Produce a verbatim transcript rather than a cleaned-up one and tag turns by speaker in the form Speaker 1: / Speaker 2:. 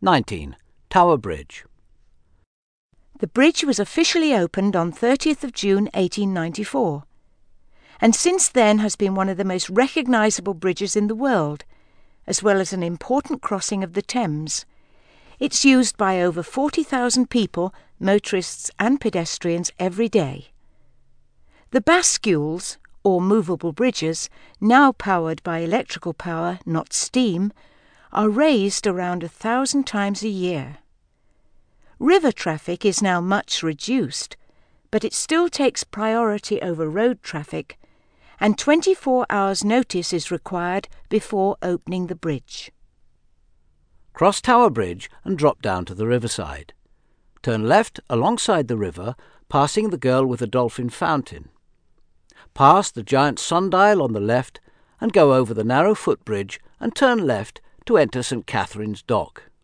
Speaker 1: nineteen. Tower Bridge.
Speaker 2: The bridge was officially opened on thirtieth of June eighteen ninety-four, and since then has been one of the most recognisable bridges in the world, as well as an important crossing of the Thames. It's used by over forty thousand people, motorists and pedestrians every day. The bascules, or movable bridges, now powered by electrical power, not steam, are raised around a thousand times a year. River traffic is now much reduced, but it still takes priority over road traffic, and twenty-four hours notice is required before opening the bridge.
Speaker 1: Cross Tower Bridge and drop down to the riverside. Turn left alongside the river, passing the Girl with the Dolphin Fountain. Pass the giant sundial on the left and go over the narrow footbridge and turn left to enter St Catherine's Dock.